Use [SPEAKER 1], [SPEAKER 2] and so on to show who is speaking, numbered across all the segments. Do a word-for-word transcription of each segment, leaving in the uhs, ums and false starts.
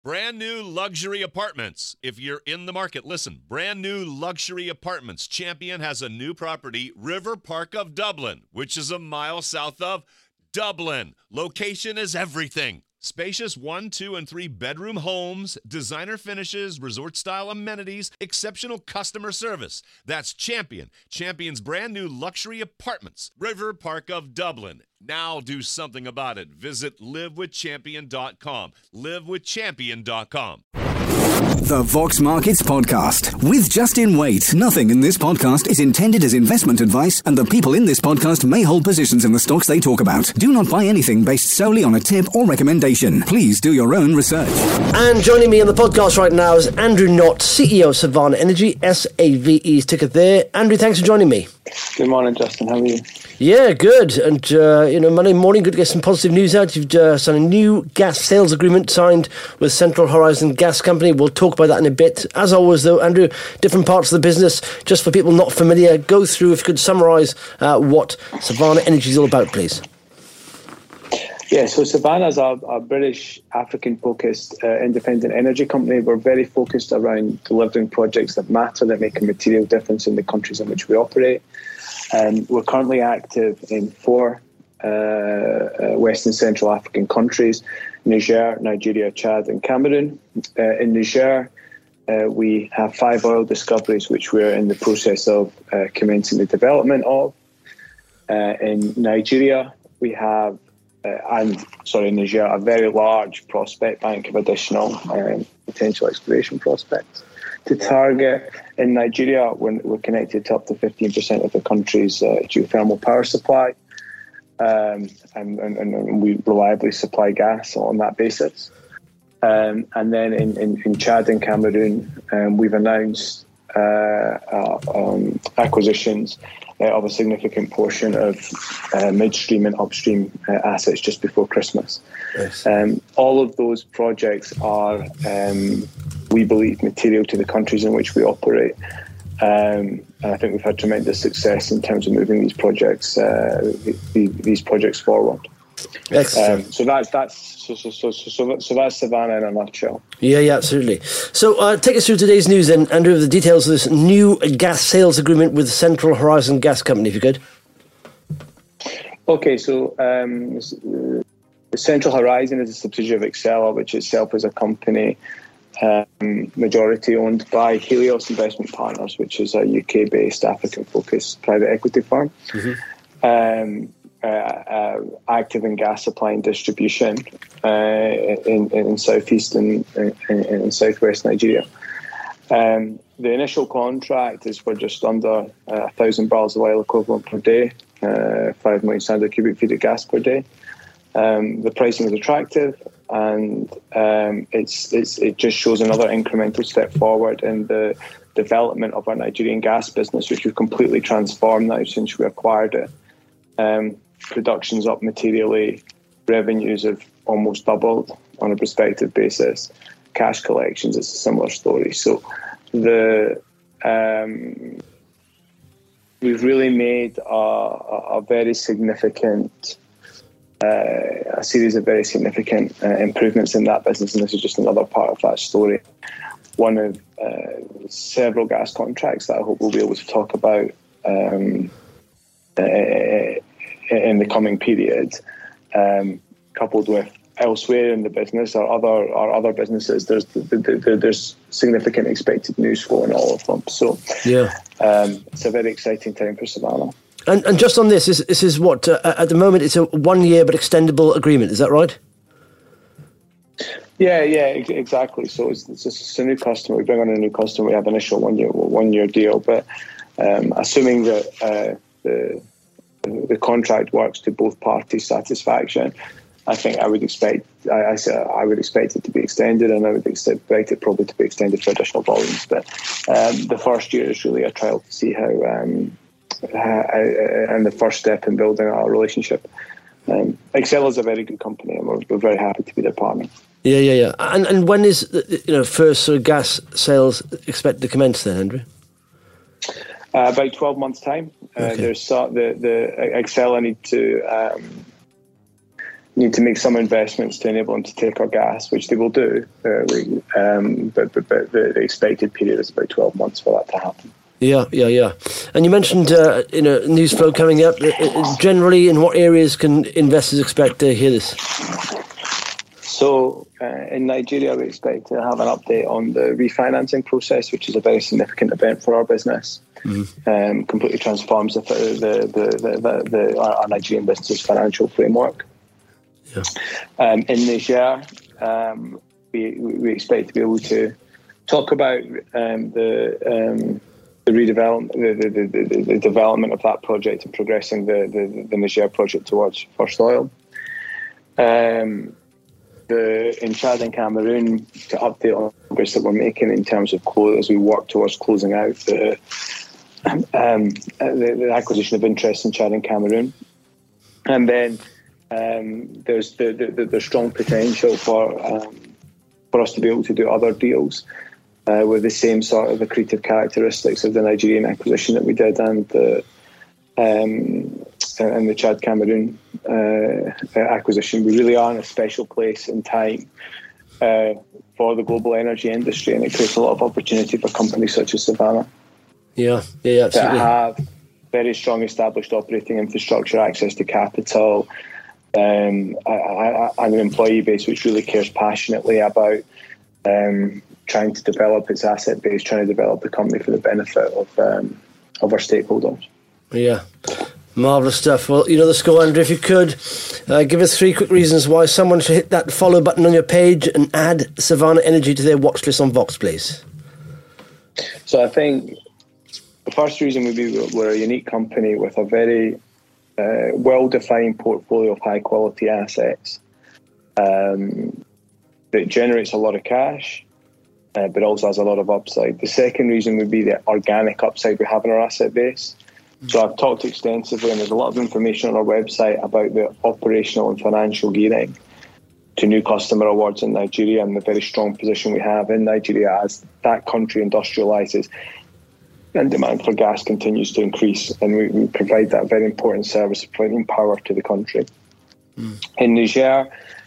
[SPEAKER 1] Brand new luxury apartments. If you're in the market, listen. Brand new luxury apartments. Champion has a new property, River Park of Dublin, which is a mile south of Dublin. Location is everything. Spacious one, two, and three bedroom homes, designer finishes, resort-style amenities, exceptional customer service. That's Champion. Champion's brand new luxury apartments. River Park of Dublin. Now do something about it. Visit live with champion dot com. live with champion dot com.
[SPEAKER 2] The Vox Markets Podcast with Justin Waite. Nothing in this podcast is intended as investment advice, and the people in this podcast may hold positions in the stocks they talk about. Do not buy anything based solely on a tip or recommendation. Please do your own research.
[SPEAKER 3] And joining me on the podcast right now is Andrew Knott, C E O of Savannah Energy, S A V E's ticker there. Andrew, thanks for joining me.
[SPEAKER 4] Good morning, Justin. How are you?
[SPEAKER 3] Yeah, good. And, uh, you know, Monday morning, good to get some positive news out. You've uh, signed a new gas sales agreement signed with Central Horizon Gas Company. We'll talk about that in a bit. As always, though, Andrew, different parts of the business, just for people not familiar, go through, if you could summarise uh, what Savannah Energy is all about, please.
[SPEAKER 4] Yeah, so Savannah is a, a British, African-focused uh, independent energy company. We're very focused around delivering projects that matter, that make a material difference in the countries in which we operate. Um, we're currently active in four uh, uh, West and Central African countries: Niger, Nigeria, Chad and Cameroon. Uh, in Niger, uh, we have five oil discoveries which we're in the process of uh, commencing the development of. Uh, in Nigeria, we have, uh, and sorry, in Niger, a very large prospect bank of additional um, potential exploration prospects to target. In Nigeria, we're, we're connected to up to fifteen percent of the country's uh, geothermal power supply, um, and, and, and we reliably supply gas on that basis. Um, and then in, in, in Chad and Cameroon, um, we've announced uh, uh, um, acquisitions uh, of a significant portion of uh, midstream and upstream uh, assets just before Christmas. Yes. Um, all of those projects are, um, we believe, material to the countries in which we operate. Um, and I think we've had tremendous success in terms of moving these projects, uh, the, these projects forward. Um, so that's that's so so so so so that's Savannah in a nutshell.
[SPEAKER 3] Yeah, yeah, absolutely. So uh, take us through today's news then, Andrew, the details of this new gas sales agreement with Central Horizon Gas Company, if you could.
[SPEAKER 4] Okay, so um, Central Horizon is a subsidiary of Excella, which itself is a company um, majority owned by Helios Investment Partners, which is a U K-based African-focused private equity firm. Mm-hmm. Um, Uh, uh, active in gas supply and distribution uh, in, in southeast and in, in southwest Nigeria. Um, the initial contract is for just under uh, a thousand barrels of oil equivalent per day, uh, five million standard cubic feet of gas per day. Um, the pricing is attractive, and um, it's, it's it just shows another incremental step forward in the development of our Nigerian gas business, which we've completely transformed now since we acquired it. Um, Production's up materially, revenues have almost doubled on a prospective basis. Cash collections, it's a similar story. So the um, we've really made a, a very significant, uh, a series of very significant uh, improvements in that business, and this is just another part of that story. One of uh, several gas contracts that I hope we'll be able to talk about um, uh, in the coming period, um, coupled with elsewhere in the business or other or other businesses, there's there's significant expected news flow in all of them. So yeah, um, it's a very exciting time for Savannah.
[SPEAKER 3] And and just on this, this, this is what uh, at the moment it's a one year but extendable agreement. Is that right?
[SPEAKER 4] Yeah, yeah, exactly. So it's, it's, it's a new customer. We bring on a new customer. We have an initial one year one year deal, but um, assuming that uh, the the contract works to both parties' satisfaction, I think I would expect I, I, I would expect it to be extended, and I would expect it probably to be extended for additional volumes. But um, the first year is really a trial to see how, um, how and the first step in building our relationship. Um, Excella is a very good company, and we're, we're very happy to be their partner.
[SPEAKER 3] Yeah, yeah, yeah. And and when is you know first sort of gas sales expected to commence then, Andrew?
[SPEAKER 4] Uh, about twelve months' time. Uh, okay. There's uh, the the Excella need to um, need to make some investments to enable them to take our gas, which they will do. Uh, we, um, but, but, but the, the expected period is about twelve months for that to happen.
[SPEAKER 3] Yeah, yeah, yeah. And you mentioned uh, you know, news flow coming up. Generally, in what areas can investors expect to hear this?
[SPEAKER 4] So uh, in Nigeria, we expect to have an update on the refinancing process, which is a very significant event for our business. Mm-hmm. Um, completely transforms the, the, the, the, the, the our Nigerian business's financial framework. Yeah. Um, in Niger, um, we we expect to be able to talk about um, the um, the redevelopment, the, the, the, the development of that project and progressing the the, the Niger project towards first oil. Um, the in Chad and Cameroon, to update on the progress that we're making in terms of close as we work towards closing out the um, the, the acquisition of interest in Chad and Cameroon, and then. Um, there's the, the, the strong potential for um, for us to be able to do other deals uh, with the same sort of accretive characteristics of the Nigerian acquisition that we did and the um, and the Chad Cameroon uh, acquisition. We really are in a special place in time uh, for the global energy industry, and it creates a lot of opportunity for companies such as Savannah.
[SPEAKER 3] Yeah, yeah, absolutely.
[SPEAKER 4] That have very strong established operating infrastructure, access to capital. Um, and an employee base which really cares passionately about um, trying to develop its asset base, trying to develop the company for the benefit of um, of our stakeholders.
[SPEAKER 3] Yeah, marvellous stuff. Well, you know the score, Andrew. If you could uh, give us three quick reasons why someone should hit that follow button on your page and add Savannah Energy to their watch list on Vox, please.
[SPEAKER 4] So I think the first reason would be we're a unique company with a very Uh, well-defined portfolio of high-quality assets um, that generates a lot of cash, uh, but also has a lot of upside. The second reason would be the organic upside we have in our asset base. Mm-hmm. So I've talked extensively, and there's a lot of information on our website about the operational and financial gearing to new customer awards in Nigeria and the very strong position we have in Nigeria as that country industrialises. And demand for gas continues to increase, and we, we provide that very important service of providing power to the country. Mm. In Niger,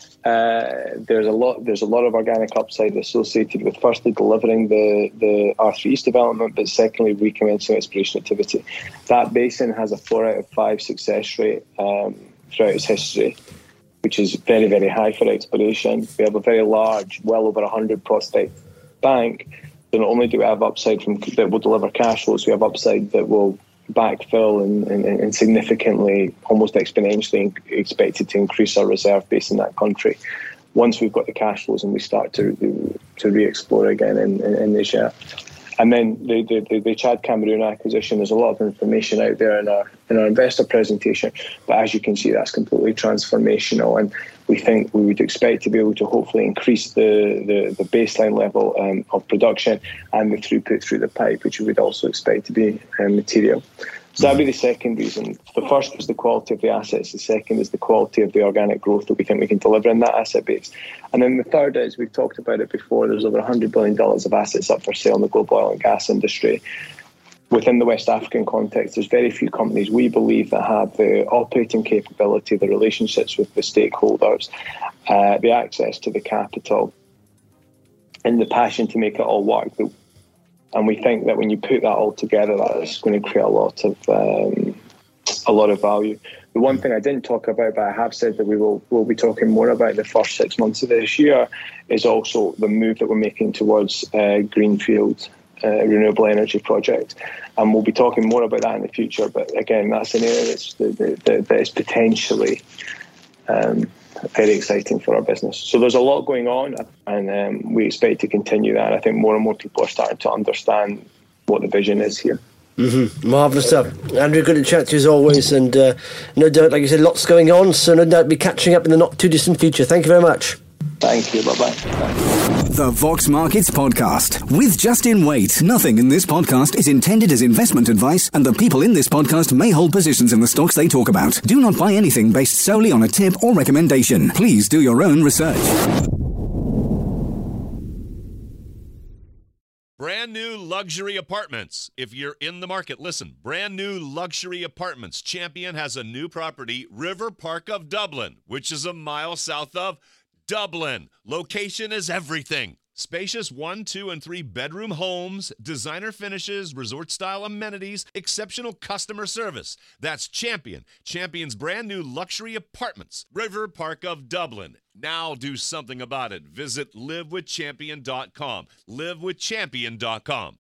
[SPEAKER 4] uh, there's a lot there's a lot of organic upside associated with firstly delivering the, the R three East development, but secondly recommencing exploration activity. That basin has a four out of five success rate um, throughout its history, which is very, very high for exploration. We have a very large, well over one hundred prospect bank. So not only do we have upside from that will deliver cash flows, we have upside that will backfill and, and, and significantly, almost exponentially expected to increase our reserve base in that country once we've got the cash flows and we start to to re-explore again in, in, in Niger. And then the, the, the Chad Cameroon acquisition, there's a lot of information out there in our in our investor presentation, but as you can see, that's completely transformational, and we think we would expect to be able to hopefully increase the, the, the baseline level um, of production and the throughput through the pipe, which we would also expect to be um, material. So that would be the second reason. The first is the quality of the assets. The second is the quality of the organic growth that we think we can deliver in that asset base. And then the third is, we've talked about it before, there's over one hundred billion dollars of assets up for sale in the global oil and gas industry. Within the West African context, there's very few companies, we believe, that have the operating capability, the relationships with the stakeholders, uh, the access to the capital, and the passion to make it all work. And we think that when you put that all together, that is going to create a lot of um, a lot of value. The one thing I didn't talk about, but I have said that we will will be talking more about in the first six months of this year, is also the move that we're making towards uh, greenfield uh, renewable energy project. And we'll be talking more about that in the future. But again, that's an area that's, that, that, that is potentially um, very exciting for our business. So there's a lot going on, and um, we expect to continue that. I think more and more people are starting to understand what the vision is here.
[SPEAKER 3] Mm-hmm. Marvellous stuff. Andrew, good to chat to you as always, and uh, no doubt, like you said, lots going on, so no doubt be catching up in the not too distant future. Thank you very much.
[SPEAKER 4] Thank you. Bye-bye. Bye.
[SPEAKER 2] The Vox Markets Podcast with Justin Waite. Nothing in this podcast is intended as investment advice, and the people in this podcast may hold positions in the stocks they talk about. Do not buy anything based solely on a tip or recommendation. Please do your own research.
[SPEAKER 1] Brand new luxury apartments. If you're in the market, listen. Brand new luxury apartments. Champion has a new property, River Park of Dublin, which is a mile south of Dublin. Location is everything. Spacious one, two, and three bedroom homes, designer finishes, resort-style amenities, exceptional customer service. That's Champion. Champion's brand new luxury apartments, River Park of Dublin. Now do something about it. Visit live with champion dot com. live with champion dot com.